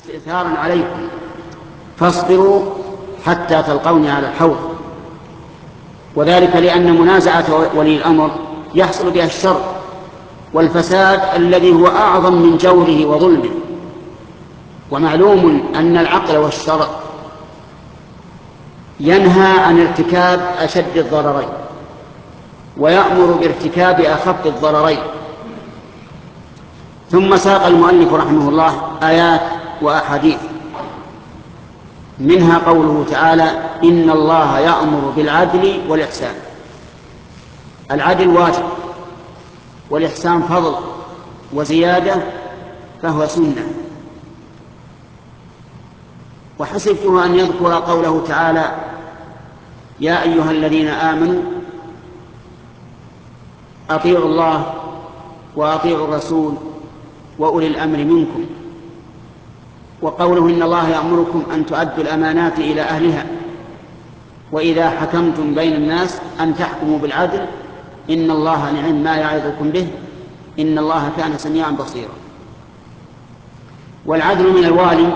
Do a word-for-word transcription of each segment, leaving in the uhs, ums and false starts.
استئثارا عليكم فاصبروا حتى تلقوني على الحوض. وذلك لأن منازعة ولي الأمر يحصل بها الشر والفساد الذي هو أعظم من جوره وظلمه. ومعلوم أن العقل والشرع ينهى عن ارتكاب أشد الضررين ويأمر بارتكاب أخف الضررين. ثم ساق المؤلف رحمه الله آيات وأحاديث، منها قوله تعالى: إن الله يأمر بالعدل والإحسان. العدل واجب، والإحسان فضل وزيادة، فهو سنة. وحسبته أن يذكر قوله تعالى: يا أيها الذين آمنوا أطيعوا الله وأطيعوا الرسول وأولي الأمر منكم، وقوله: إن الله يأمركم أن تؤدوا الأمانات إلى أهلها وإذا حكمتم بين الناس أن تحكموا بالعدل إن الله نعم ما يعظكم به إن الله كان سميعا بصيرا. والعدل من الوالي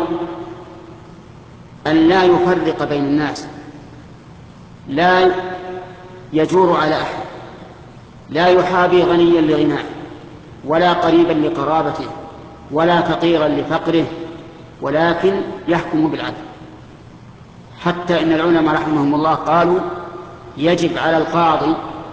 أن لا يفرق بين الناس، لا يجور على أحد، لا يحابي غنيا لغناه ولا قريبا لقرابته ولا فقيرا لفقره، ولكن يحكم بالعدل. حتى إن العلماء رحمهم الله قالوا: يجب على القاضي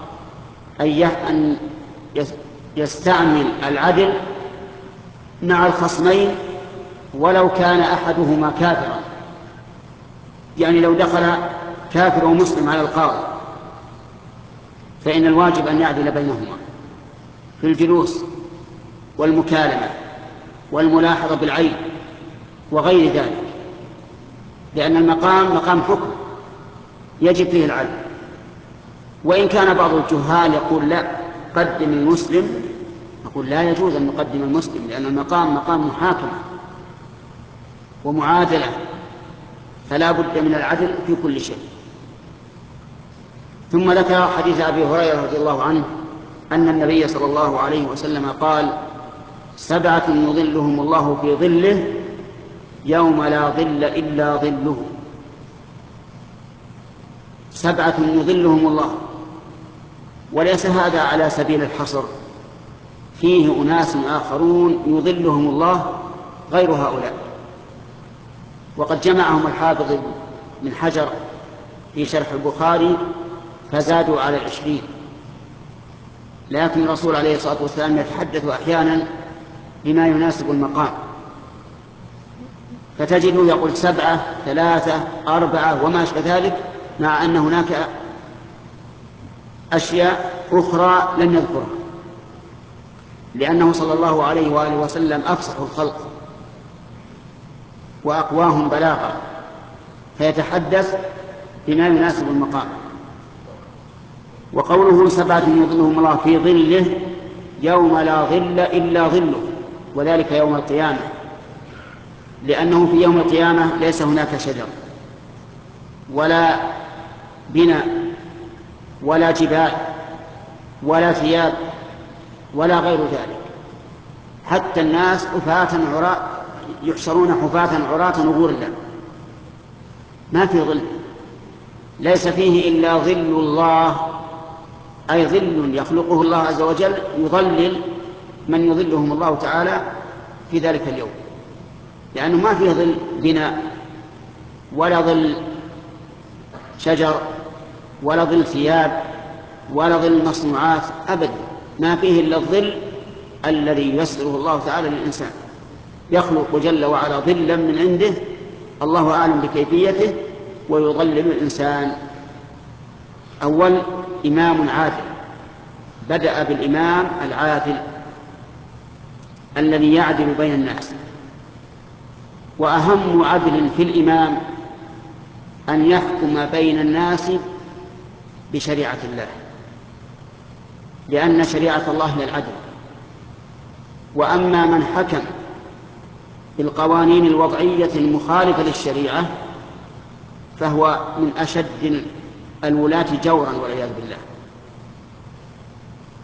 أن يستعمل العدل مع الخصمين ولو كان أحدهما كافرا. يعني لو دخل كافر ومسلم على القاضي فإن الواجب أن يعدل بينهما في الجلوس والمكالمة والملاحظة بالعين وغير ذلك، لأن المقام مقام حكم يجب فيه العدل. وإن كان بعض الجهال يقول: لا، قدم المسلم، نقول: لا يجوز أن نقدم المسلم، لأن المقام مقام محاكمة ومعادلة، فلا بد من العدل في كل شيء. ثم ذكر حديث أبي هريرة رضي الله عنه أن النبي صلى الله عليه وسلم قال: سبعة يظلهم الله في ظله يوم لا ظل إلا ظله. سبعة يظلهم الله، وليس هذا على سبيل الحصر، فيه أناس آخرون يظلهم الله غير هؤلاء. وقد جمعهم الحافظ بن حجر في شرح البخاري فزادوا على العشرين، لكن الرسول عليه الصلاة والسلام يتحدث أحيانا بما يناسب المقام، فتجده يقول سبعة، ثلاثة، أربعة وما أشبه ذلك، مع أن هناك أشياء أخرى لم يذكرها، لأنه صلى الله عليه وآله وسلم أفصح الخلق وأقواهم بلاغة، فيتحدث بما يناسب المقام. وقوله: سبعة يظلهم الله في ظله يوم لا ظل إلا ظله، وذلك يوم القيامة، لأنه في يوم القيامة ليس هناك شجر ولا بناء ولا جبال ولا ثياب ولا غير ذلك، حتى الناس حفاة عراة يحشرون حفاة عراة غرلا، ما في ظل، ليس فيه إلا ظل الله، أي ظل يخلقه الله عز وجل يظلل من يظلهم الله تعالى في ذلك اليوم، لأنه ما فيه ظل بناء ولا ظل شجر ولا ظل ثياب ولا ظل مصنوعات أبدا، ما فيه إلا الظل الذي يسره الله تعالى للإنسان، يخلق جل وعلا ظلا من عنده، الله أعلم بكيفيته، ويظلل الإنسان. أول إمام عادل، بدأ بالإمام العادل الذي يعدل بين الناس. وأهم عدل في الإمام أن يحكم بين الناس بشريعة الله، لأن شريعة الله هي العدل. وأما من حكم بالقوانين الوضعية المخالفة للشريعة فهو من أشد الولاة جورا والعياذ بالله،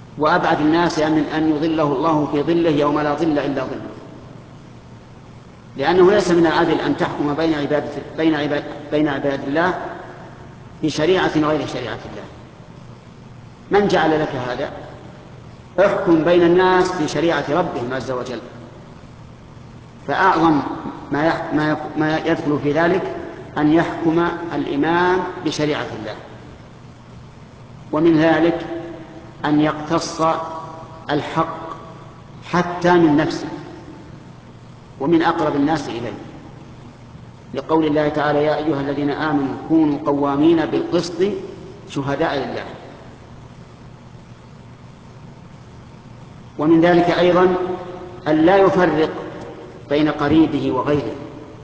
وأبعد الناس من أن يظله الله في ظله يوم لا ظل إلا ظله. لأنه ليس من العدل أن تحكم بين عباد بين عباد بين عباد الله بشريعة غير شريعة الله. من جعل لك هذا؟ احكم بين الناس بشريعة ربهم عز وجل. فأعظم ما ما يدخل في ذلك أن يحكم الإمام بشريعة الله، ومن ذلك أن يقتص الحق حتى من نفسه ومن أقرب الناس إليه، لقول الله تعالى: يا أيها الذين آمنوا كونوا قوامين بالقسط شهداء لله. ومن ذلك أيضا أن لا يفرق بين قريبه وغيره،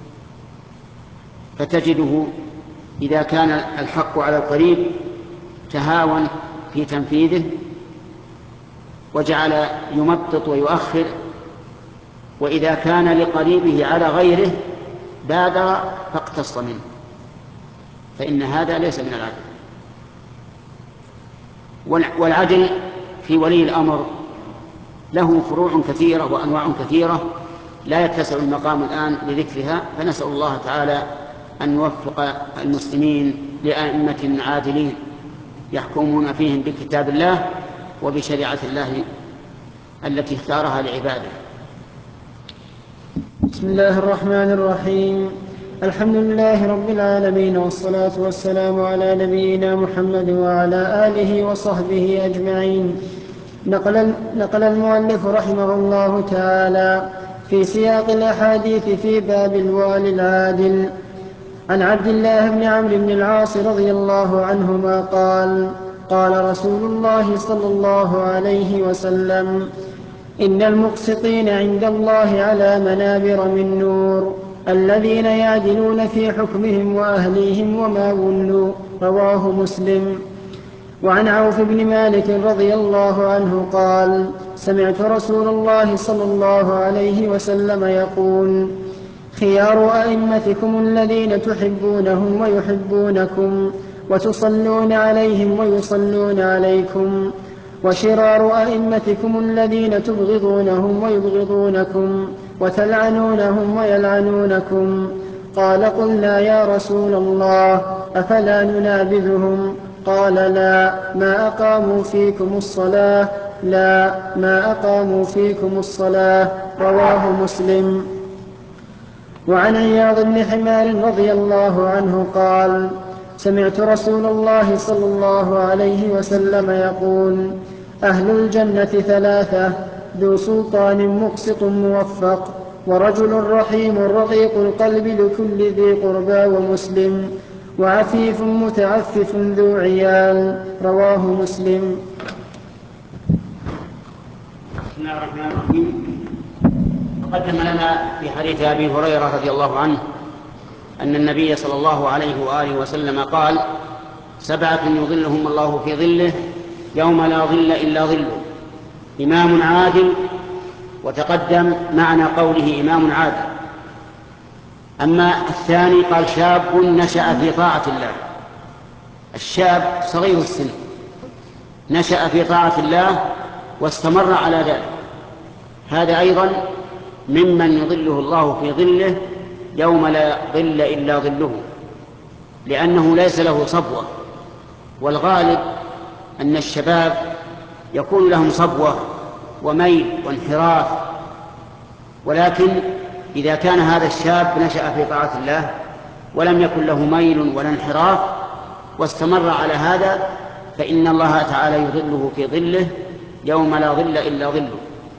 فتجده إذا كان الحق على القريب تهاون في تنفيذه وجعل يمطط ويؤخر، وإذا كان لقريبه على غيره بادر فاقتص منه، فإن هذا ليس من العدل. والعدل في ولي الأمر له فروع كثيرة وأنواع كثيرة لا يتسع المقام الآن لذكرها، فنسأل الله تعالى أن يوفق المسلمين لأئمة عادلين يحكمون فيهم بكتاب الله وبشريعة الله التي اختارها لعباده. بسم الله الرحمن الرحيم. الحمد لله رب العالمين، والصلاة والسلام على نبينا محمد وعلى آله وصحبه أجمعين. نقل, نقل المؤلف رحمه الله تعالى في سياق الأحاديث في باب الوالي العادل عن عبد الله بن عمرو بن العاص رضي الله عنهما قال: قال رسول الله صلى الله عليه وسلم: إن المقسطين عند الله على منابر من نور، الذين يعدلون في حكمهم وأهليهم وما ولوا. رواه مسلم. وعن عوف بن مالك رضي الله عنه قال: سمعت رسول الله صلى الله عليه وسلم يقول: خيار أئمتكم الذين تحبونهم ويحبونكم وتصلون عليهم ويصلون عليكم، وشرار أئمتكم الذين تبغضونهم ويبغضونكم وتلعنونهم ويلعنونكم. قال: قلنا يا رسول الله أفلا ننابذهم؟ قال: لا ما أقاموا فيكم الصلاة لا ما أقاموا فيكم الصلاة. رواه مسلم. وعن عياض بن حمار رضي الله عنه قال: سمعت رسول الله صلى الله عليه وسلم يقول: أهل الجنة ثلاثة: ذو سلطان مقسط موفق، ورجل رحيم رقيق القلب لكل ذي قربى ومسلم، وعفيف متعفف ذو عيال. رواه مسلم. بسم الله الرحمن الرحيم. تقدم لنا في حديث أبي هريرة رضي الله عنه أن النبي صلى الله عليه وآله وسلم قال: سبعة يظلهم الله في ظله يوم لا ظل إلا ظله: إمام عادل. وتقدم معنى قوله إمام عادل. أما الثاني قال: شاب نشأ في طاعة الله. الشاب صغير السن نشأ في طاعة الله واستمر على ذلك، هذا أيضا ممن يظله الله في ظله يوم لا ظل إلا ظله، لأنه ليس له صبوة. والغالب أن الشباب يكون لهم صبوة وميل وانحراف، ولكن إذا كان هذا الشاب نشأ في طاعة الله ولم يكن له ميل ولا انحراف واستمر على هذا، فإن الله تعالى يظله في ظله يوم لا ظل إلا ظله.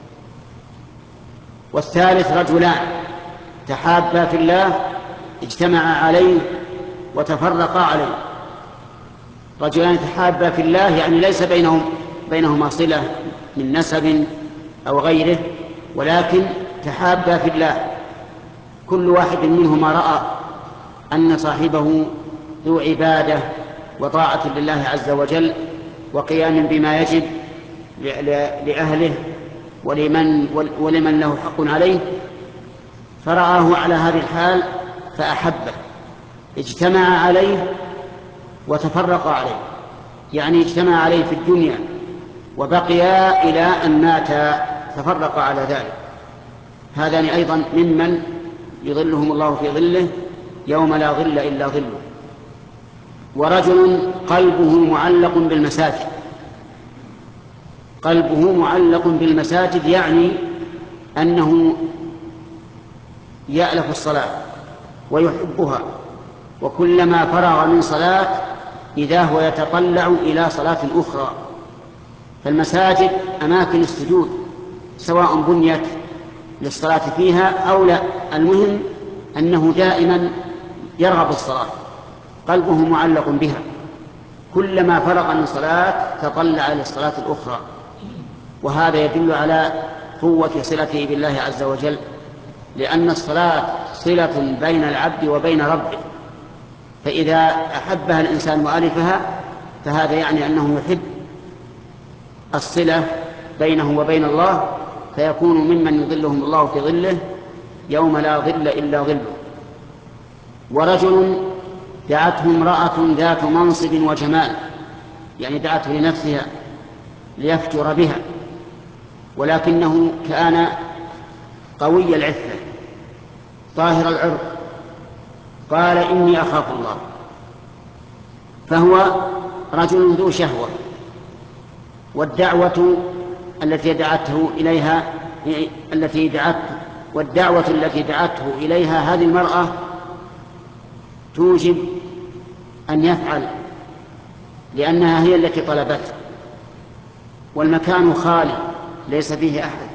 والثالث: رجلان تحابا في الله اجتمعا عليه وتفرقا عليه. رجلان تحابا في الله يعني ليس بينهم بينهما صلة من نسب أو غيره، ولكن تحابا في الله، كل واحد منهما رأى أن صاحبه ذو عبادة وطاعة لله عز وجل وقيام بما يجب لأهله ولمن, ولمن له حق عليه، فرآه على هذه الحال فأحبه، اجتمع عليه وتفرق عليه، يعني اجتمع عليه في الدنيا وبقيا إلى أن مات تفرق على ذلك. هذان أيضا ممن يظلهم الله في ظله يوم لا ظل إلا ظله. ورجل قلبه معلق بالمساجد، قلبه معلق بالمساجد يعني أنه يألف الصلاة ويحبها، وكلما فرغ من صلاة إذا هو يتطلع إلى صلاة أخرى. فالمساجد أماكن السجود سواء بنيت للصلاة فيها أو لا، المهم أنه دائما يرغب الصلاة، قلبه معلق بها، كلما فرغ من صلاة تطلع للصلاة الأخرى. وهذا يدل على قوة صلته بالله عز وجل، لأن الصلاة صلة بين العبد وبين ربه، فإذا أحبها الإنسان وألفها فهذا يعني أنه يحب الصلة بينه وبين الله، فيكون ممن يظلهم الله في ظله يوم لا ظل إلا ظله. ورجل دعته امرأة ذات منصب وجمال، يعني دعته لنفسها ليفجر بها، ولكنه كان قوي العفة طاهر العرق، قال إني أخاف الله. فهو رجل ذو شهوة، والدعوة التي دعته إليها التي دعته والدعوة التي دعته إليها هذه المرأة توجب أن يفعل، لأنها هي التي طلبته، والمكان خالي ليس فيه أحد،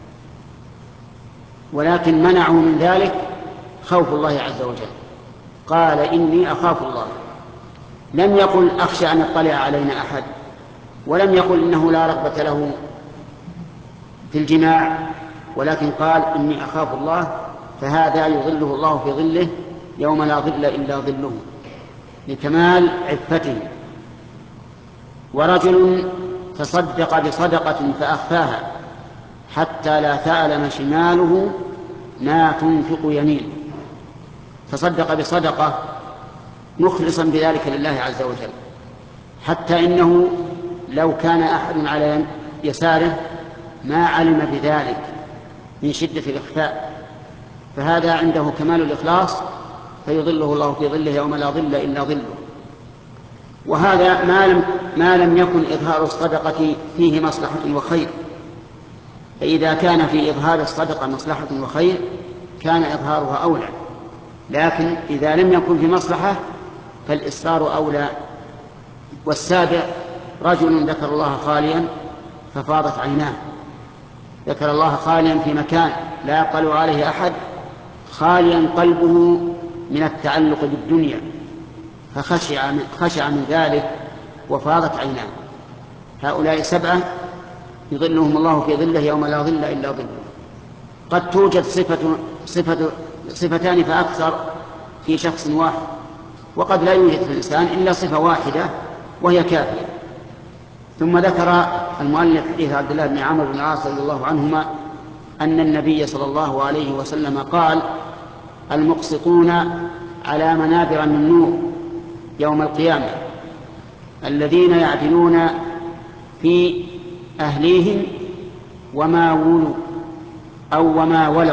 ولكن منعه من ذلك خوف الله عز وجل. قال إني أخاف الله، لم يقل أخشى أن يطلع علينا أحد، ولم يقل إنه لا رغبة له في الجماع، ولكن قال إني أخاف الله، فهذا يظله الله في ظله يوم لا ظل إلا ظله لكمال عفته. ورجل تصدق بصدقة فأخفاها حتى لا تعلم شماله ما تنفق يمينه، تصدق بصدقة مخلصا بذلك لله عز وجل، حتى إنه لو كان أحد على يساره ما علم بذلك من شدة الإخفاء، فهذا عنده كمال الإخلاص فيظله الله في ظله يوم لا ظل إلا ظله. وهذا ما لم, ما لم يكن إظهار الصدقة فيه مصلحة وخير، فإذا كان في إظهار الصدقة مصلحة وخير كان إظهارها أولى، لكن إذا لم يكن في مصلحة فالإصرار أولى. والسابع رجل ذكر الله خاليا ففاضت عيناه، ذكر الله خاليا في مكان لا يطلع عليه أحد، خاليا قلبه من التعلق بالدنيا، فخشع من, خشع من ذلك وفاضت عيناه. هؤلاء سبعة يظلهم الله في ظله يوم لا ظل إلا ظله. قد توجد صفة صفة صفتان فأكثر في شخص واحد، وقد لا يوجد في الإنسان إلا صفة واحدة وهي كافية. ثم ذكر المؤلف حديث عبد الله بن عمرو بن العاص رضي الله عنهما أن النبي صلى الله عليه وسلم قال: المقسطون على منابر من نور يوم القيامة الذين يعدلون في أهليهم وما ولوا أو وما ولوا،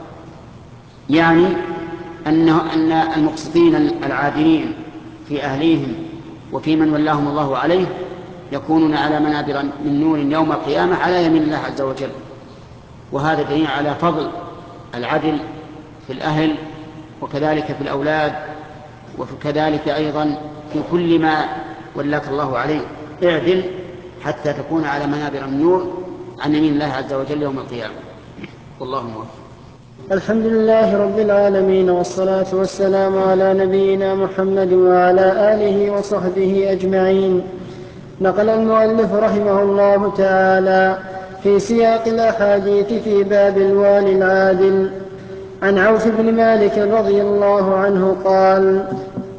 يعني أنه أن المقسطين العادلين في أهليهم وفي من ولاهم الله عليه يكونون على منابر من نور يوم القيامة على يمين الله عز وجل. وهذا دليل على فضل العدل في الأهل وكذلك في الأولاد، وكذلك أيضا في كل ما ولاك الله عليه، اعدل حتى تكون على منابر من نور عن يمين الله عز وجل يوم القيامة. والله موفق. الحمد لله رب العالمين، والصلاة والسلام على نبينا محمد وعلى آله وصحبه أجمعين. نقل المؤلف رحمه الله تعالى في سياق الأحاديث في باب الوالي العادل عن عوف بن مالك رضي الله عنه قال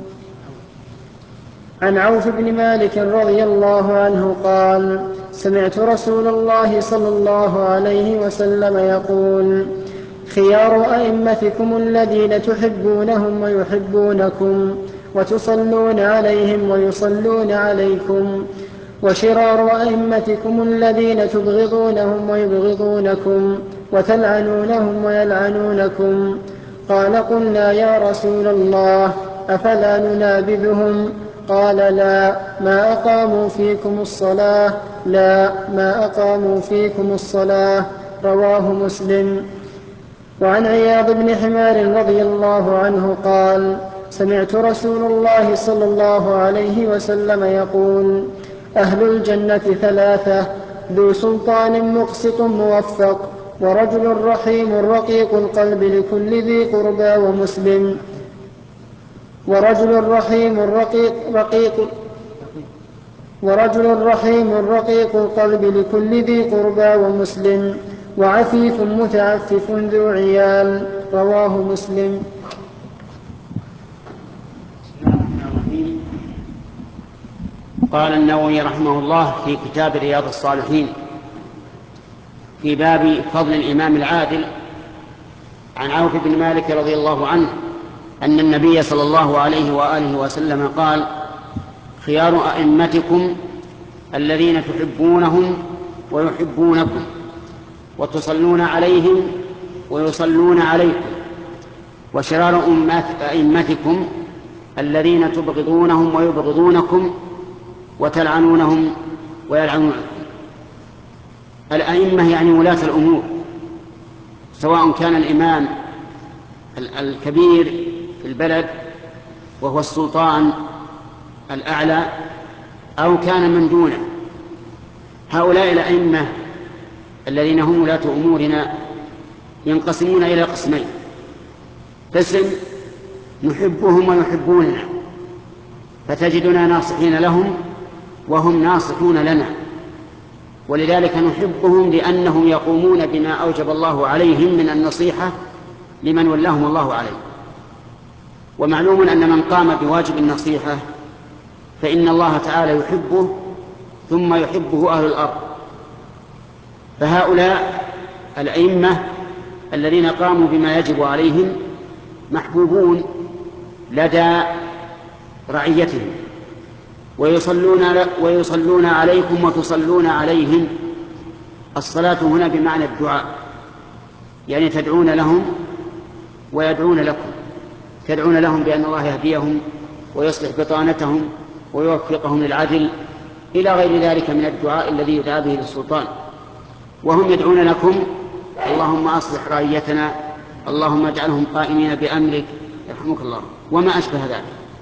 عن عوف بن مالك رضي الله عنه قال: سمعت رسول الله صلى الله عليه وسلم يقول: خيار أئمتكم الذين تحبونهم ويحبونكم وتصلون عليهم ويصلون عليكم، وشرار أئمتكم الذين تبغضونهم ويبغضونكم وتلعنونهم ويلعنونكم، قال قلنا يا رسول الله أفلا ننابذهم؟ قال لا ما أقاموا فيكم الصلاة لا ما أقاموا فيكم الصلاة. رواه مسلم. وعن عياض بن حمار رضي الله عنه قال سمعت رسول الله صلى الله عليه وسلم يقول أهل الجنة ثلاثة: ذو سلطان مقسط موفق، ورجل رحيم رقيق القلب لكل ذي قربى ومسلم ورجل رحيم رقيق رقيق ورجل رحيم رقيق القلب لكل ذي قربى ومسلم، وعفيف متعفف ذو عيال. رواه مسلم. قال النووي رحمه الله في كتاب رياض الصالحين في باب فضل الإمام العادل عن عوف بن مالك رضي الله عنه أن النبي صلى الله عليه وآله وسلم قال خيار أئمتكم الذين تحبونهم ويحبونكم وتصلون عليهم ويصلون عليكم، وشرار أئمتكم الذين تبغضونهم ويبغضونكم وتلعنونهم ويلعنونكم. الأئمة يعني ولاة الأمور، سواء كان الإمام الكبير في البلد وهو السلطان الأعلى أو كان من دونه. هؤلاء الأئمة الذين هم ولاة أمورنا ينقسمون إلى قسمين: قسم نحبهم ويحبوننا، فتجدنا ناصحين لهم وهم ناصحون لنا، ولذلك نحبهم لأنهم يقومون بما أوجب الله عليهم من النصيحة لمن ولاهم الله عليه. ومعلوم أن من قام بواجب النصيحة فإن الله تعالى يحبه ثم يحبه أهل الأرض. فهؤلاء الأئمة الذين قاموا بما يجب عليهم محبوبون لدى رعيتهم، ويصلون, ويصلون عليكم وتصلون عليهم. الصلاة هنا بمعنى الدعاء، يعني تدعون لهم ويدعون لكم، تدعون لهم بأن الله يهديهم ويصلح بطانتهم ويوفقهم للعدل إلى غير ذلك من الدعاء الذي يدعى به للسلطان، وهم يدعون لكم اللهم أصلح رعيتنا، اللهم اجعلهم قائمين بأمرك يرحمك الله، وما أشبه ذلك.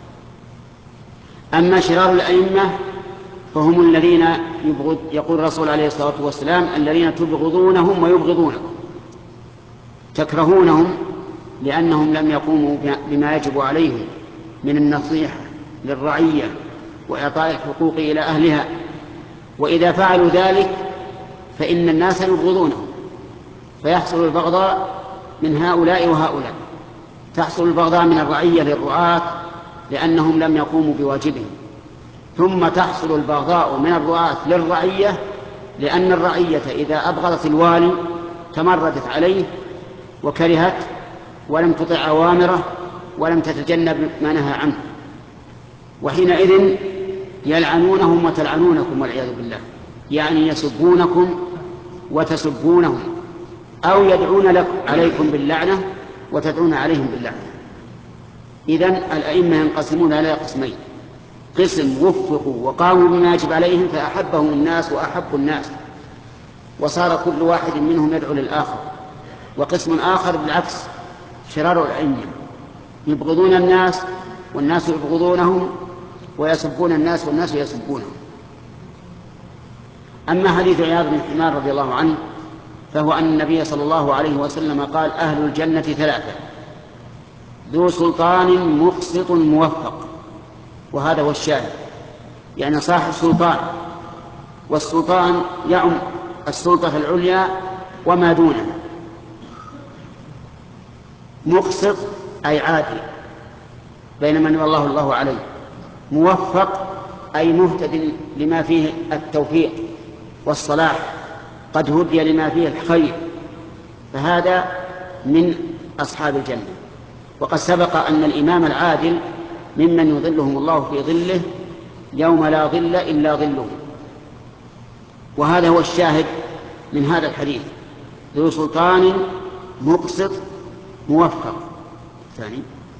أما شرار الأئمة فهم الذين يبغض، يقول الرسول عليه الصلاة والسلام الذين تبغضونهم ويبغضونكم، تكرهونهم لأنهم لم يقوموا بما يجب عليهم من النصيحة للرعية وإعطاء الحقوق إلى أهلها، وإذا فعلوا ذلك فإن الناس يبغضونهم، فيحصل البغضاء من هؤلاء وهؤلاء. تحصل البغضاء من الرعية للرعاة لأنهم لم يقوموا بواجبهم، ثم تحصل البغضاء من الرعاة للرعية لأن الرعية إذا أبغضت الوالي تمردت عليه وكرهت ولم تطع أوامره ولم تتجنب ما نهى عنه، وحينئذ يلعنونهم وتلعنونكم والعياذ بالله، يعني يسبونكم وتسبونهم، أو يدعون لكم عليكم باللعنة وتدعون عليهم باللعنة. إذن الأئمة ينقسمون إلى قسمين: قسم وفقوا وقاموا بما يجب عليهم فأحبهم الناس وأحبوا الناس وصار كل واحد منهم يدعو للآخر، وقسم آخر بالعكس شرار الأئمة يبغضون الناس والناس يبغضونهم ويسبون الناس والناس يسبونهم. أما حديث عياض بن حمار رضي الله عنه فهو أن النبي صلى الله عليه وسلم قال أهل الجنة ثلاثة: ذو سلطان مقسط موفق، وهذا هو الشاهد، يعني صاحب سلطان، والسلطان يعم السلطة العليا وما دونها. مقسط أي عادل بين من والله الله عليه، موفق أي مهتد لما فيه التوفيق والصلاح، قد هدي لما فيه الخير، فهذا من أصحاب الجنة. وقد سبق أن الإمام العادل ممن يظلهم الله في ظله يوم لا ظل إلا ظله، وهذا هو الشاهد من هذا الحديث: ذو سلطان مقسط موفق. الثاني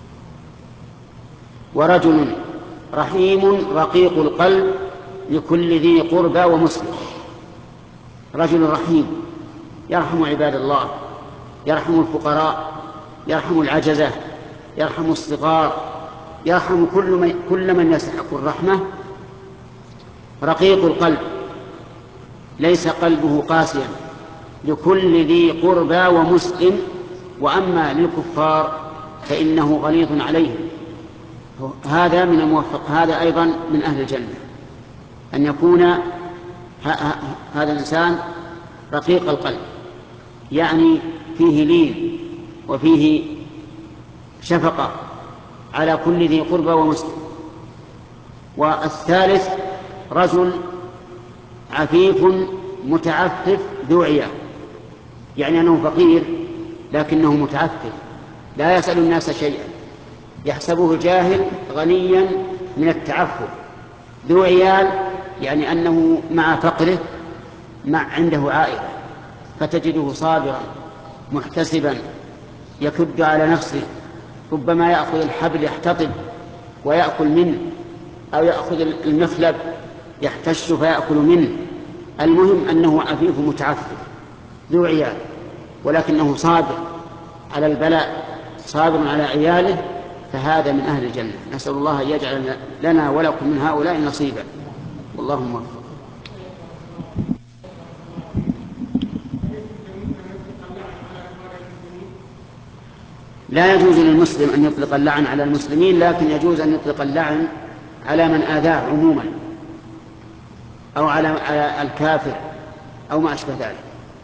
ورجل رحيم رقيق القلب لكل ذي قربى ومسلم. رجل رحيم يرحم عباد الله، يرحم الفقراء، يرحم العجزة، يرحم الصغار، يرحم كل من, كل من يستحق الرحمة. رقيق القلب ليس قلبه قاسيا لكل ذي قربى ومسلم، وأما للكفار فإنه غليظ عليهم. هذا من الموفق، هذا أيضا من أهل الجنة، أن يكون هذا الإنسان رقيق القلب، يعني فيه لين وفيه شفقة على كل ذي قربى ومسلم. والثالث رجل عفيف متعفف ذو عيال، يعني أنه فقير لكنه متعفف لا يسأل الناس شيئا، يحسبه الجاهل غنيا من التعفف. ذو عيال يعني أنه مع فقره مع عنده عائلة، فتجده صابرا محتسبا يكد على نفسه، ربما يأخذ الحبل يحتطب ويأكل منه، أو يأخذ المخلب يحتش فيأكل منه. المهم أنه عفيف متعفف ذو عيال، ولكنه صابر على البلاء، صابر على عياله، فهذا من أهل الجنة. نسأل الله أن يجعل لنا ولكم من هؤلاء نصيبا، والله موفق. لا يجوز للمسلم أن يطلق اللعن على المسلمين، لكن يجوز أن يطلق اللعن على من آذاه عموما، أو على الكافر أو ما أشبه ذلك.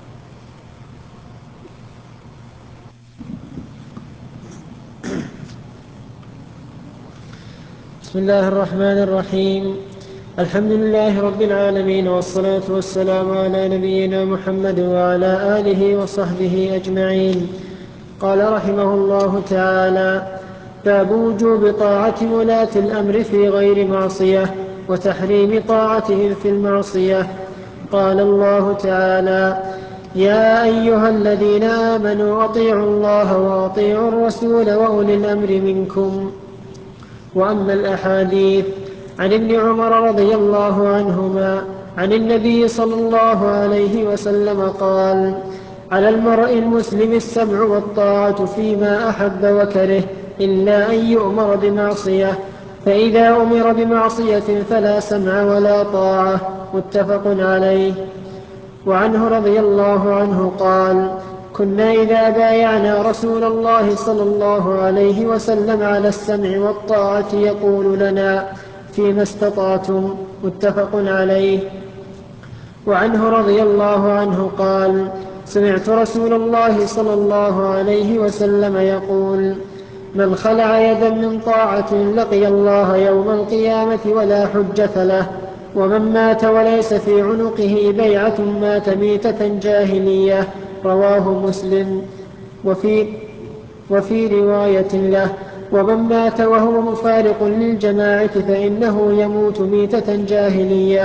بسم الله الرحمن الرحيم. الحمد لله رب العالمين، والصلاة والسلام على نبينا محمد وعلى آله وصحبه أجمعين. قال رحمه الله تعالى: باب وجوب طاعة ولاة الأمر في غير معصية، وتحريم طاعتهم في المعصية. قال الله تعالى: يا أيها الذين آمنوا أطيعوا الله وأطيعوا الرسول وأولي الأمر منكم. وأما الأحاديث عن ابن عمر رضي الله عنهما عن النبي صلى الله عليه وسلم قال: على المرء المسلم السمع والطاعة فيما أحب وكره، إلا أن يؤمر بمعصية، فإذا أمر بمعصية فلا سمع ولا طاعة. متفق عليه. وعنه رضي الله عنه قال: كنا إذا بايعنا رسول الله صلى الله عليه وسلم على السمع والطاعة يقول لنا: فيما استطعتم. متفق عليه. وعنه رضي الله عنه قال: سمعت رسول الله صلى الله عليه وسلم يقول: من خلع يدا من طاعة لقي الله يوم القيامة ولا حجة له، ومن مات وليس في عنقه بيعة مات ميتة جاهلية. رواه مسلم. وفي, وفي رواية له: ومن مات وهو مفارق للجماعة فإنه يموت ميتة جاهلية.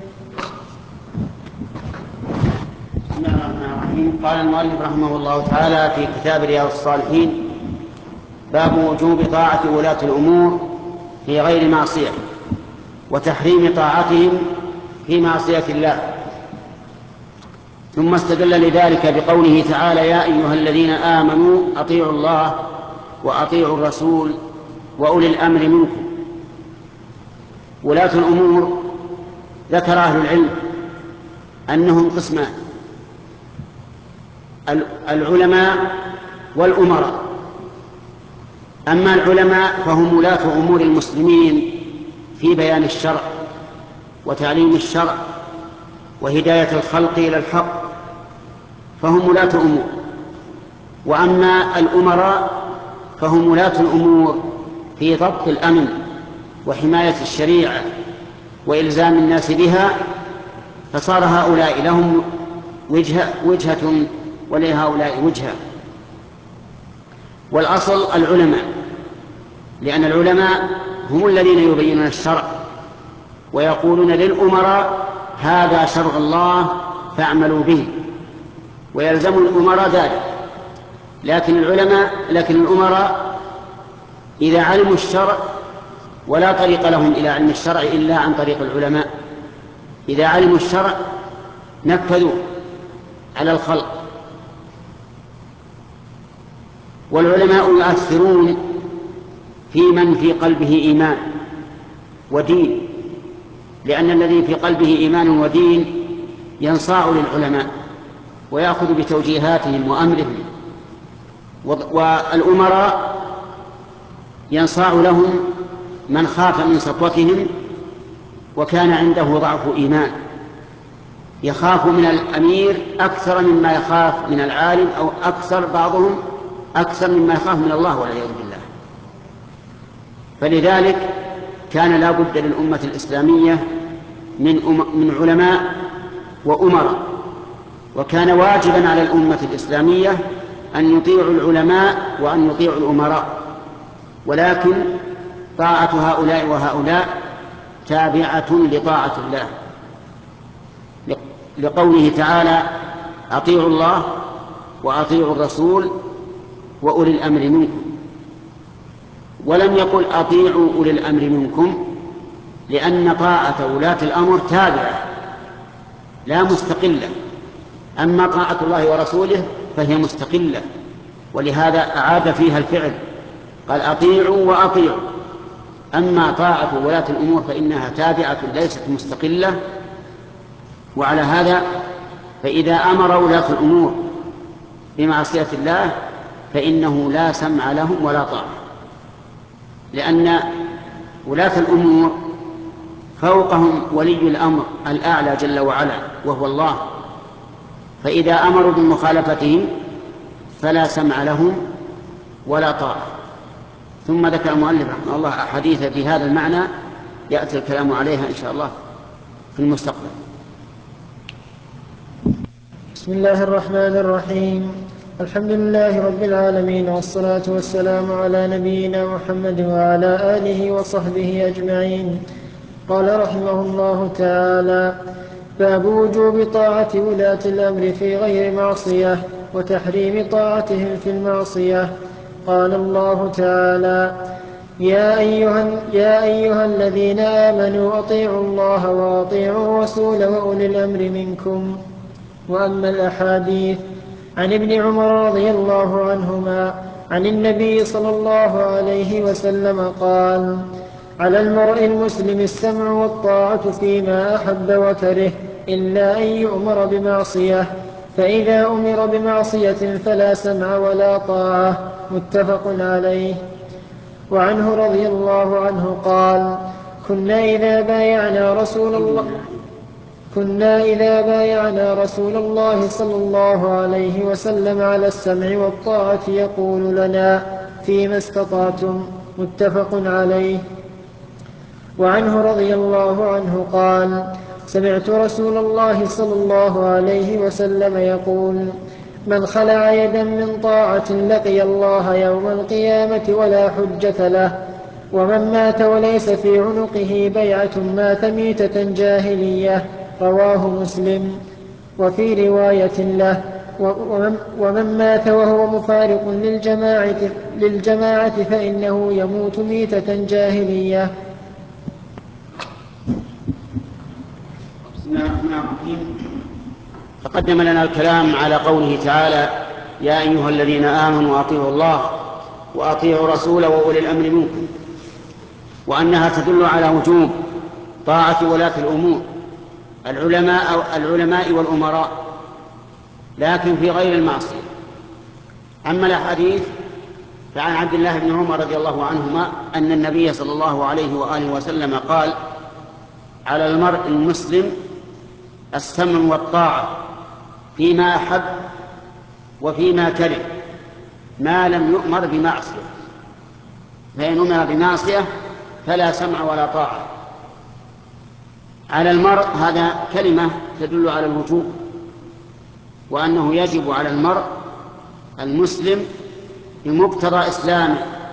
قال المؤلف رحمه الله تعالى في كتاب رياض الصالحين: باب وجوب طاعة ولاة الأمور في غير معصية، وتحريم طاعتهم في معصية الله. ثم استدل لذلك بقوله تعالى: يا أيها الذين آمنوا أطيعوا الله وأطيعوا الرسول وأولي الأمر منكم. ولاة الأمور ذكر أهل العلم أنهم قسمان: العلماء والأمراء. أما العلماء فهم ولاة أمور المسلمين في بيان الشرع وتعليم الشرع وهداية الخلق إلى الحق، فهم ولاة أمور. وأما الأمراء فهم ولاة الأمور في ضبط الأمن وحماية الشريعة وإلزام الناس بها، فصار هؤلاء لهم وجهة, وجهة ولهؤلاء وجهة. والأصل العلماء، لأن العلماء هم الذين يبينون الشرع ويقولون للأمراء: هذا شرع الله فاعملوا به، ويلزم الأمراء ذلك. لكن العلماء لكن الأمراء إذا علموا الشرع ولا طريق لهم إلى علم الشرع إلا عن طريق العلماء، إذا علموا الشرع نفذوا على الخلق. والعلماء يؤثرون في من في قلبه إيمان ودين، لأن الذي في قلبه إيمان ودين ينصاع للعلماء ويأخذ بتوجيهاتهم وأمرهم، والأمراء ينصاع لهم من خاف من سطوتهم وكان عنده ضعف إيمان، يخاف من الأمير أكثر مما يخاف من العالم، أو أكثر بعضهم أكثر مما يخاف من الله والعياذ بالله. فلذلك كان لا بد للأمة الإسلامية من, من علماء وأمراء، وكان واجبا على الأمة الإسلامية أن يطيعوا العلماء وأن يطيعوا الأمراء، ولكن طاعة هؤلاء وهؤلاء تابعة لطاعة الله، لقوله تعالى: أطيعوا الله وأطيعوا الرسول وأولي الأمر منكم. ولم يقل أطيعوا أولي الأمر منكم، لأن طاعة ولاة الأمر تابعة لا مستقلة، أما طاعة الله ورسوله فهي مستقلة، ولهذا أعاد فيها الفعل، قال: أطيعوا وأطيعوا. أما طاعة ولاة الأمور فإنها تابعة ليست مستقلة. وعلى هذا فإذا أمر ولاة الأمور بمعصية الله فإنه لا سمع لهم ولا طاعة، لأن ولاة الأمور فوقهم ولي الأمر الأعلى جل وعلا وهو الله، فإذا أمروا بمخالفتهم فلا سمع لهم ولا طاعة. ثم ذكر المؤلف رحمه الله أحاديث بهذا المعنى يأتي الكلام عليها إن شاء الله في المستقبل. بسم الله الرحمن الرحيم. الحمد لله رب العالمين، والصلاة والسلام على نبينا محمد وعلى آله وصحبه أجمعين. قال رحمه الله تعالى: باب وجوب طاعة ولاة الأمر في غير معصية وتحريم طاعتهم في المعصية. قال الله تعالى: يا أيها, يا أيها الذين آمنوا أطيعوا الله وأطيعوا الرسول وأولي الأمر منكم. وأما الأحاديث عن ابن عمر رضي الله عنهما عن النبي صلى الله عليه وسلم قال: على المرء المسلم السمع والطاعة فيما أحب وكره إلا أن يؤمر بمعصية، فإذا أمر بمعصية فلا سمع ولا طاعة. متفق عليه. وعنه رضي الله عنه قال: كنا إذا بايعنا رسول الله كنا إذا بايعنا رسول الله صلى الله عليه وسلم على السمع والطاعة يقول لنا: فيما استطعتم. متفق عليه. وعنه رضي الله عنه قال: سمعت رسول الله صلى الله عليه وسلم يقول: من خلع يدا من طاعة لقي الله يوم القيامة ولا حجة له، ومن مات وليس في عنقه بيعة مات ميتة جاهلية. رواه مسلم. وفي رواية له: ومن مات وهو مفارق للجماعة, للجماعة فإنه يموت ميتة جاهلية. بسم الله الرحمن الرحيم. تقدم لنا الكلام على قوله تعالى: يا أيها الذين آمنوا أطيعوا الله وأطيعوا الرسول وأولي الأمر منكم، وأنها تدل على وجوب طاعة ولاة الأمور العلماء, العلماء والأمراء، لكن في غير المعصية. أما الأحاديث فعن عبد الله بن عمر رضي الله عنهما أن النبي صلى الله عليه وآله وسلم قال: على المرء المسلم السمع والطاعة فيما أحب وفيما كره ما لم يؤمر بمعصية، فإن أمر بمعصية فلا سمع ولا طاعة. على المرء هذا كلمة تدل على الوجوب، وأنه يجب على المرء المسلم بمقتضى إسلامه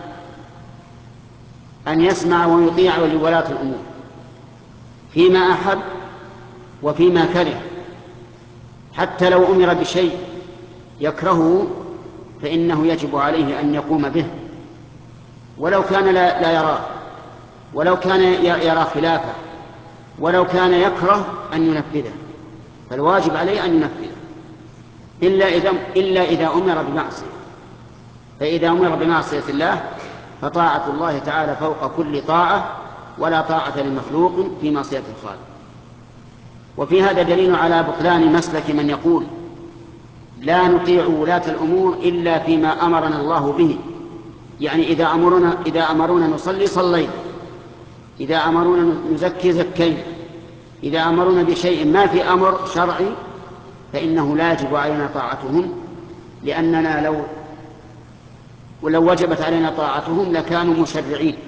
أن يسمع ويطيع لولاة الأمور فيما أحب وفيما كره، حتى لو أمر بشيء يكرهه فإنه يجب عليه أن يقوم به، ولو كان لا, لا يراه، ولو كان يرى خلافه، ولو كان يكره أن ينفذه، فالواجب عليه أن ينفذه إلا إذا, إلا إذا أمر بمعصية. فإذا أمر بمعصية الله فطاعة الله تعالى فوق كل طاعة، ولا طاعة لمخلوق في معصية الخالق. وفي هذا دليل على بطلان مسلك من يقول لا نطيع ولاة الأمور إلا فيما أمرنا الله به، يعني إذا أمرنا, إذا أمرونا نصلي صلينا، إذا أمرونا نزكي زكينا، إذا أمرونا بشيء ما في أمر شرعي فإنه لا يجب علينا طاعتهم، لأننا لو ولو وجبت علينا طاعتهم لكانوا مشرعين.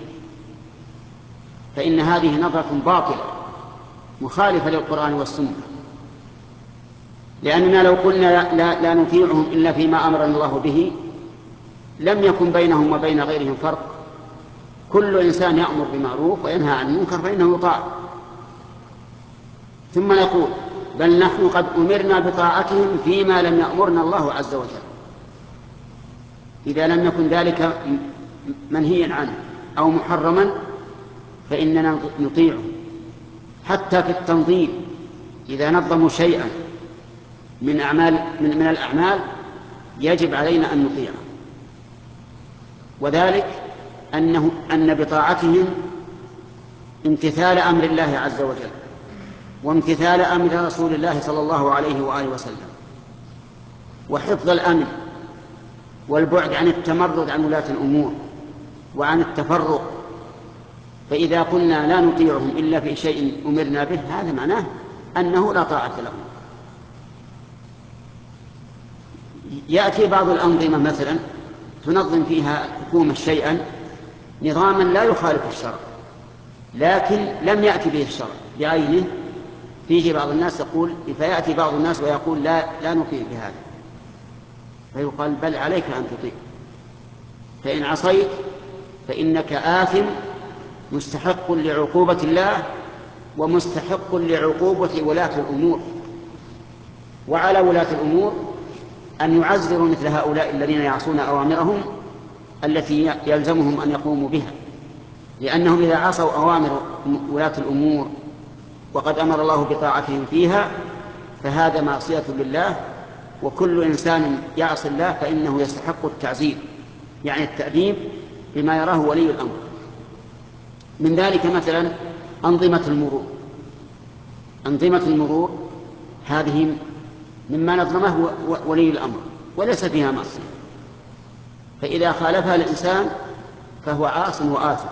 فإن هذه نظرة باطلة مخالفة للقرآن والسنة، لأننا لو قلنا لا, لا نطيعهم إلا فيما أمرنا الله به لم يكن بينهم وبين غيرهم فرق. كل إنسان يأمر بمعروف وينهى عن المنكر فإنه يطاع. ثم نقول بل نحن قد أمرنا بطاعتهم فيما لم يأمرنا الله عز وجل. إذا لم يكن ذلك منهيا عنه أو محرما فإننا نطيعه. حتى في التنظيم إذا نظموا شيئا من أعمال من, من الأعمال يجب علينا أن نطيعه، وذلك أنه أن بطاعتهم امتثال أمر الله عز وجل وامتثال أمر رسول الله صلى الله عليه وآله وسلم، وحفظ الأمن والبعد عن التمرد عن ولاة الأمور وعن التفرق. فإذا قلنا لا نطيعهم إلا في شيء أمرنا به هذا معناه أنه لا طاعة لهم. يأتي بعض الأنظمة مثلا تنظم فيها حكومة شيئا نظاما لا يخالف الشرع لكن لم يأتي به الشرع بعينه، فيه بعض الناس يقول فيأتي بعض الناس ويقول لا, لا نطيع بهذا، فيقال بل عليك أن تطيع، فإن عصيت فإنك آثم مستحق لعقوبة الله ومستحق لعقوبة ولاة الأمور. وعلى ولاة الأمور أن يعزروا مثل هؤلاء الذين يعصون أوامرهم التي يلزمهم أن يقوموا بها، لأنهم إذا عصوا أوامر ولاة الأمور وقد أمر الله بطاعتهم فيها فهذا معصية لله، وكل إنسان يعصي الله فإنه يستحق التعزير يعني التأديب بما يراه ولي الأمر. من ذلك مثلا أنظمة المرور. أنظمة المرور هذه مما نظمه ولي الأمر وليس فيها معصية، فإذا خالفها الإنسان فهو عاص وآثم.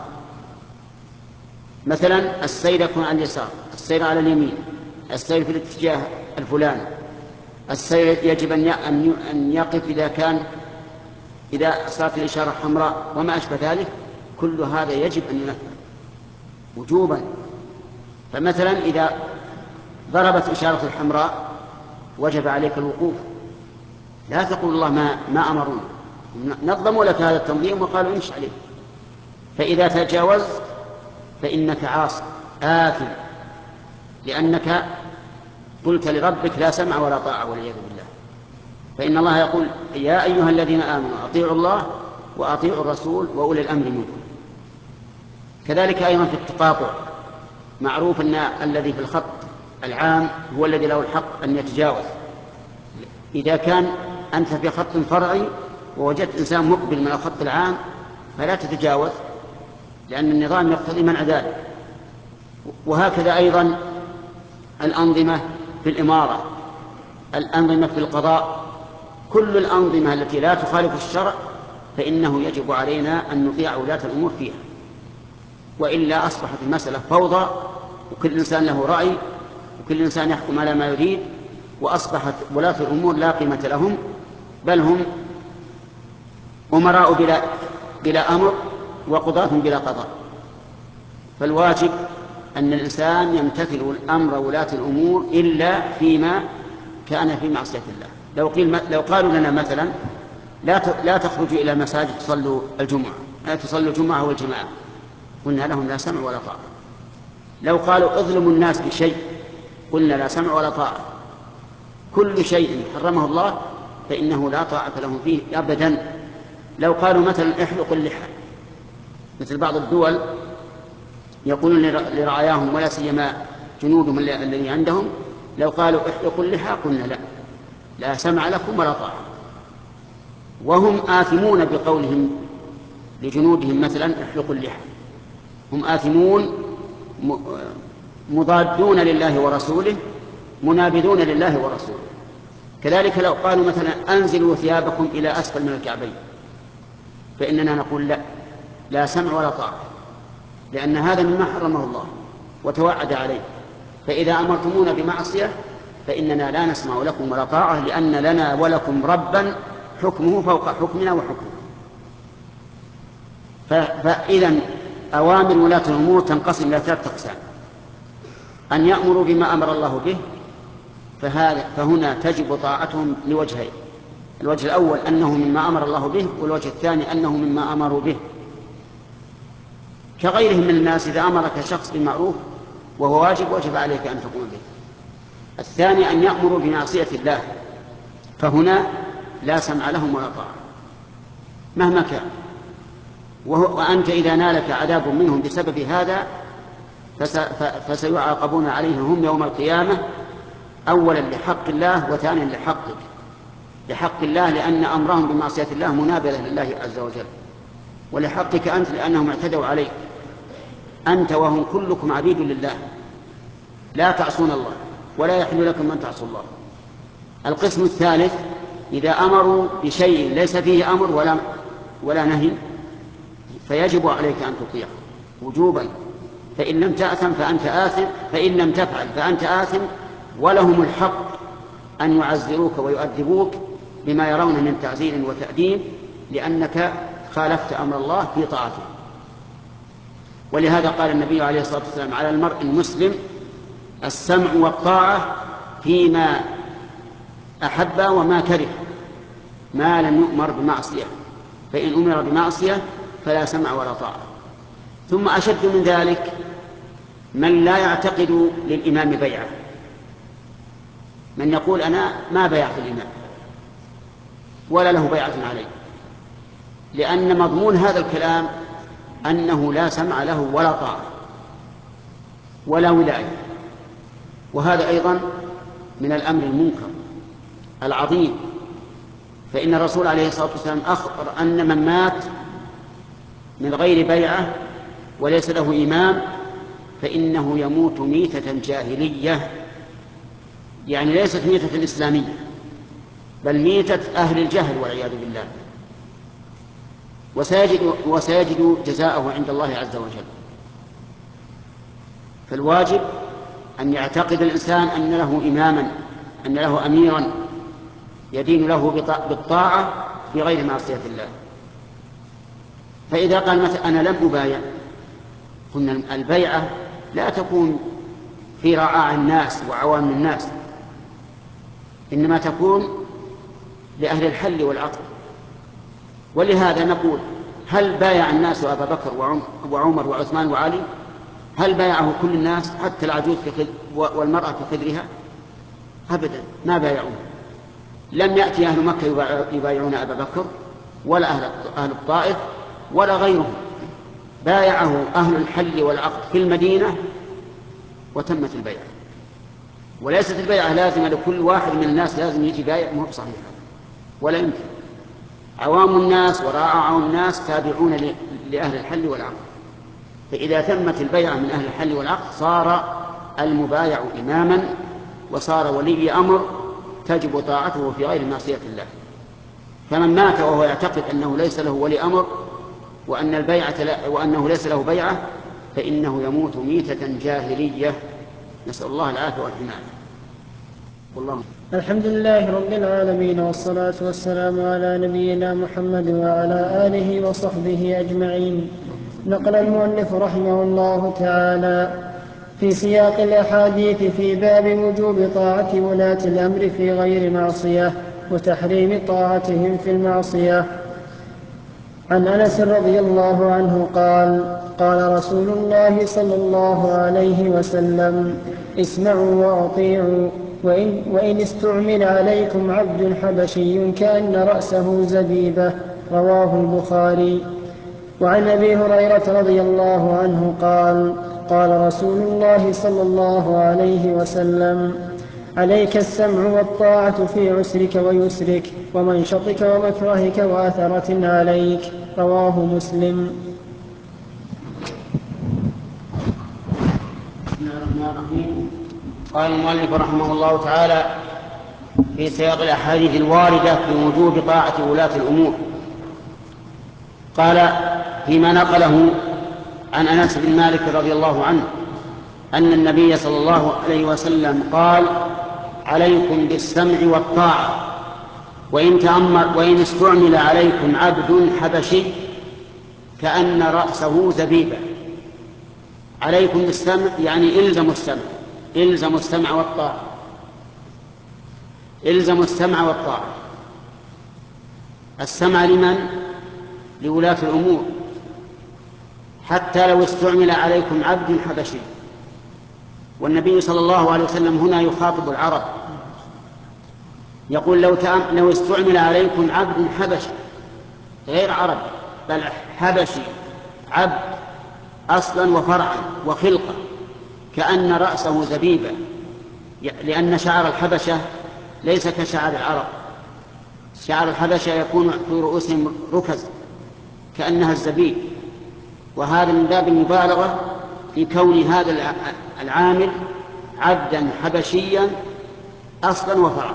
مثلا السير يكون على اليسار، السير على اليمين، السير في الاتجاه الفلاني، السير يجب أن يقف إذا كان إذا صارت الإشارة حمراء وما أشبه ذلك، كل هذا يجب أن ينفذ وجوبا. فمثلا إذا ضربت إشارة الحمراء وجب عليك الوقوف، لا تقول الله ما, ما أمرون، نظموا لك هذا التنظيم وقالوا امشي عليه. فإذا تجاوزت فإنك عاص آثم، لأنك قلت لربك لا سمع ولا طاعة والعياذ بالله. فإن الله يقول يا أيها الذين آمنوا أطيعوا الله وأطيعوا الرسول وأولي الأمر منكم. كذلك أيضا في التقاطع معروف أن الذي في الخط العام هو الذي له الحق أن يتجاوز. إذا كان أنت في خط فرعي ووجدت إنسان مقبل من الخط العام فلا تتجاوز، لأن النظام يقتضي منع ذلك. وهكذا أيضا الأنظمة في الإمارة، الأنظمة في القضاء، كل الأنظمة التي لا تخالف الشرع فإنه يجب علينا أن نطيع ولاة الأمور فيها، وإلا أصبحت المسألة فوضى وكل إنسان له رأي وكل إنسان يحكم على ما يريد، وأصبحت ولاة الأمور لا قيمة لهم، بل هم أمراء بلا, بلا أمر وقضاة بلا قضاء. فالواجب أن الإنسان يمتثل الأمر ولاة الأمور إلا فيما كان في معصية الله. لو, قيل لو قالوا لنا مثلا لا لا تخرجوا إلى مساجد تصلوا الجمعة، لا تصلوا الجمعة والجماعة، قلنا لهم لا سمع ولا طاعة. لو قالوا اظلموا الناس بشيء قلنا لا سمع ولا طاعة. كل شيء حرمه الله فإنه لا طاعة لهم فيه أبدا. لو قالوا مثلا احلقوا اللحى مثل بعض الدول يقولون لرعاياهم ولا سيما جنودهم الذين عندهم لو قالوا احلقوا اللحى قلنا لا لا سمع لكم ولا طاعة، وهم آثمون بقولهم لجنودهم مثلا احلقوا اللحى، هم آثمون مضادون لله ورسوله منابذون لله ورسوله. كذلك لو قالوا مثلا أنزلوا ثيابكم إلى أسفل من الكعبين فإننا نقول لا لا سمع ولا طاعة، لأن هذا مما حرمه الله وتوعد عليه. فإذا أمرتمونا بمعصية فإننا لا نسمع لكم ولا طاعة، لأن لنا ولكم ربا حكمه فوق حكمنا وحكمه. فإذا أوامر ولاة الأمور تنقسم إلى ثلاثة أقسام: أن يأمروا بما أمر الله به، فهذا فهنا تجب طاعتهم لوجهين: الوجه الأول أنه مما أمر الله به، والوجه الثاني أنه مما أمروا به. كغيرهم من الناس إذا أمرك شخص بالمعروف وهو واجب وجب عليك أن تقوم به. الثاني أن يأمروا بمعصية الله، فهنا لا سمع لهم ولا طاعة مهما كان، وأنت إذا نالك عذاب منهم بسبب هذا فسيعاقبون عليه هم يوم القيامة، أولا لحق الله وثانيا لحقك. لحق الله لأن أمرهم بمعصية الله منابذة لله عز وجل، ولحقك أنت لأنهم اعتدوا عليك، أنت وهم كلكم عبيد لله لا تعصون الله ولا يحل لكم أن تعصوا الله. القسم الثالث إذا أمروا بشيء ليس فيه أمر ولا, ولا نهي فيجب عليك أن تطيع وجوبا، فإن لم تأثم فأنت آثم، فإن لم تفعل فأنت آثم، ولهم الحق أن يعزروك ويؤدبوك بما يرون من تعزير وتأديب لأنك خالفت أمر الله في طاعته. ولهذا قال النبي عليه الصلاة والسلام: على المرء المسلم السمع والطاعة فيما أحب وما كره ما لم يؤمر بمعصية، فإن أمر بمعصية فلا سمع ولا طاعة. ثم أشد من ذلك من لا يعتقد للإمام بيعة، من يقول أنا ما بيعت الإمام ولا له بيعة عليه، لأن مضمون هذا الكلام أنه لا سمع له ولا طاعة ولا ولاية. وهذا أيضا من الأمر المنكر العظيم، فإن الرسول عليه الصلاة والسلام أخبر أن من مات من غير بيعة وليس له إمام فإنه يموت ميتة جاهلية، يعني ليست ميتة إسلامية بل ميتة أهل الجهل والعياذ بالله، وسيجد, وسيجد جزاءه عند الله عز وجل. فالواجب أن يعتقد الإنسان أن له إماما، أن له أميرا يدين له بالطاعة في غير معصية الله. فإذا قال مثلا أنا لم أبايع، قلنا البيعة لا تكون في رعاع الناس وعوام الناس، إنما تكون لأهل الحل والعقد. ولهذا نقول: هل بايع الناس أبا بكر وعمر وعثمان وعلي؟ هل بايعه كل الناس حتى العجوز في خد والمرأة في خدرها؟ أبدا ما بايعوه. لم يأتي أهل مكة يبايعون أبا بكر ولا أهل, أهل الطائف ولا غيرهم، بايعه أهل الحل والعقد في المدينة وتمت البيعة. وليست البيعة لازمة لكل واحد من الناس لازم يجي بايع، مو بصحيح ولا يمكن. عوام الناس ورعاع الناس تابعون لأهل الحل والعقد، فإذا تمت البيعة من أهل الحل والعقد صار المبايع إماما وصار ولي أمر تجب طاعته في غير معصية الله. فمن مات وهو يعتقد أنه ليس له ولي أمر وأن البيعة لا وأنه ليس له بيعة فإنه يموت ميتة جاهلية، نسأل الله العافية والحماية. والله الحمد لله رب العالمين، والصلاة والسلام على نبينا محمد وعلى آله وصحبه أجمعين. نقل المؤلف رحمه الله تعالى في سياق الأحاديث في باب وجوب طاعة ولاة الأمر في غير معصية وتحريم طاعتهم في المعصية. عن أنس رضي الله عنه قال: قال رسول الله صلى الله عليه وسلم: اسمعوا وأطيعوا، وإن, وإن استعمل عليكم عبد حبشي كأن رأسه زبيبة. رواه البخاري. وعن أبي هريرة رضي الله عنه قال قال رسول الله صلى الله عليه وسلم عليك السمع والطاعة في عسرك ويسرك ومنشطك ومكرهك وأثرة عليك. رواه مسلم. بسم الله الرحمن الرحيم. قال المؤلف رحمه الله تعالى في سياق الأحاديث الواردة في وجوب طاعة ولاة الأمور، قال فيما نقله عن أنس بن مالك رضي الله عنه أن النبي صلى الله عليه وسلم قال عليكم بالسمع والطاعة وإن تأمر وإن استعمل عليكم عبد حبشي كأن رأسه زبيبة. عليكم بالسمع يعني إلزموا السمع، إلزموا السمع والطاعة، إلزموا السمع والطاعة. السمع لمن؟ لولاة الأمور، حتى لو استعمل عليكم عبد حبشي. والنبي صلى الله عليه وسلم هنا يخاطب العرب، يقول لو, لو استعمل عليكم عبد حبشي غير عرب بل حبشي، عبد أصلا وفرعا وخلقة، كأن رأسه زبيبة، لأن شعر الحبشة ليس كشعر العرب. شعر الحبشة يكون في رؤوسهم ركز كأنها الزبيب، وهذا من باب المبالغة في كون هذا العامل عبدا حبشيا أصلا وفرعا.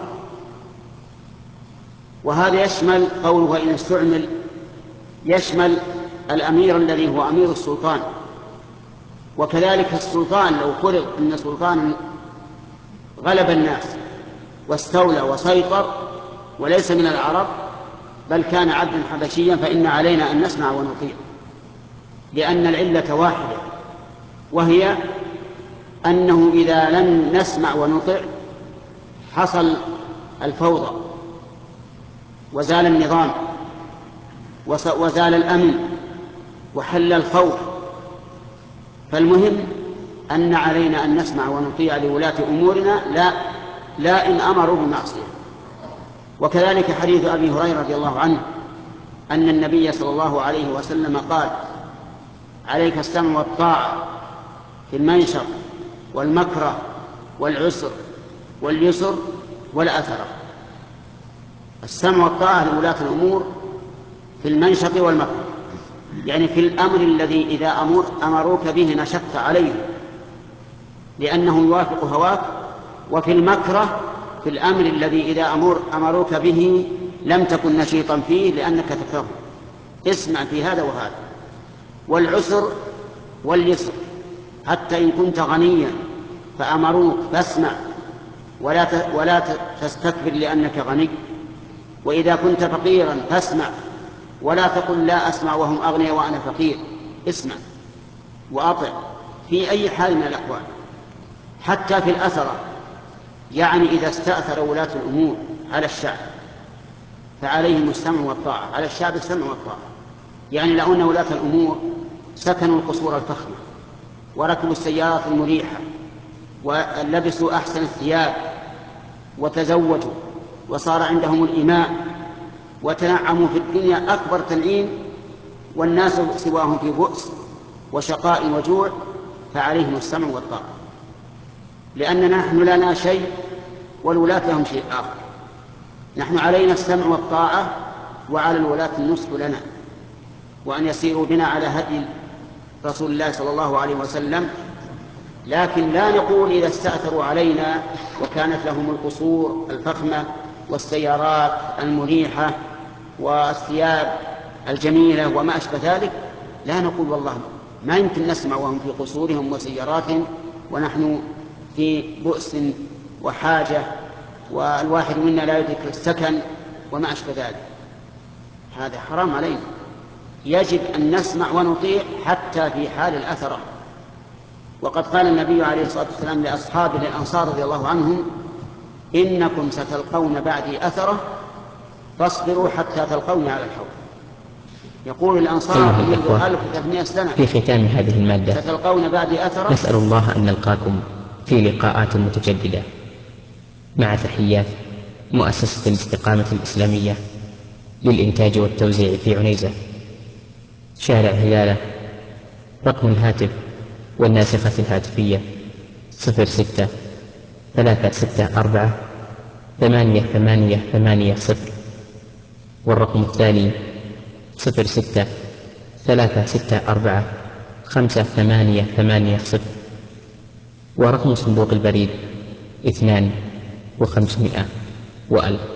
وهذا يشمل قوله إن استعمل، يشمل الأمير الذي هو أمير السلطان. وكذلك السلطان لو فرض أن سلطان غلب الناس واستولى وسيطر وليس من العرب بل كان عبدا حبشيا فإن علينا أن نسمع ونطيع، لأن العلة واحدة، وهي أنه إذا لم نسمع ونطع حصل الفوضى وزال النظام وزال الأمن وحل الخوف. فالمهم أن علينا أن نسمع ونطيع لولاة أمورنا، لا, لا إن أمروا بمعصية. وكذلك حديث أبي هريرة رضي الله عنه أن النبي صلى الله عليه وسلم قال عليك السمع والطاعة في المنشط والمكره والعسر واليسر والأثر. السمع والطاعة لولاة الأمور في المنشط والمكره، يعني في الأمر الذي إذا أمر أمروك به نشطت عليه لأنه يوافق هواك، وفي المكره في الأمر الذي إذا أمر أمروك به لم تكن نشيطا فيه لأنك تكرهه. اسمع في هذا وهذا. والعسر واليسر، حتى إن كنت غنيا فأمروك فاسمع ولا ولا تستكبر لأنك غني، وإذا كنت فقيرا فاسمع ولا تقل لا أسمع وهم أغنياء وأنا فقير. اسمع وأطع في أي حال من الأحوال، حتى في الأثرة، يعني إذا استأثر ولاة الأمور على الشعب فعليهم السمع والطاعة، على الشعب السمع والطاعة. يعني لو أن ولاة الأمور سكنوا القصور الفخمة وركبوا السيارات المريحة ولبسوا أحسن الثياب وتزوجوا وصار عندهم الإماء وتنعموا في الدنيا أكبر تنعيم والناس سواهم في بؤس وشقاء وجوع، فعليهم السمع والطاعة، لأننا نحن لنا شيء والولاة لهم شيء آخر. نحن علينا السمع والطاعة وعلى الولاة النصح لنا وأن يسيروا بنا على هدي رسول الله صلى الله عليه وسلم. لكن لا نقول إذا استأثروا علينا وكانت لهم القصور الفخمة والسيارات المريحة والثياب الجميلة وما أشبه ذلك، لا نقول والله ما يمكن نسمع وهم في قصورهم وسياراتهم ونحن في بؤس وحاجة والواحد منا لا يدرك السكن وما أشبه ذلك. هذا حرام علينا. يجب أن نسمع ونطيع حتى في حال الأثرة. وقد قال النبي عليه الصلاة والسلام لأصحابه الأنصار رضي الله عنهم إنكم ستلقون بعدي أثرة فاصبروا حتى تلقوني على الحوض. يقول الأنصار منذ ألف وثلاثمائة سنة في ختام هذه المادة ستلقون بعدي أثرة. نسأل الله أن نلقاكم في لقاءات متجددة مع تحيات مؤسسة الاستقامة الإسلامية للإنتاج والتوزيع في عنيزة. شارع هلالة. رقم الهاتف والناسخة الهاتفية صفر ستة ثلاثة ستة أربعة ثمانية ثمانية ثمانية صفر. والرقم الثاني صفر ستة ثلاثة ستة أربعة خمسة ثمانية ثمانية صفر. ورقم صندوق البريد اثنان وخمسمائة وألف.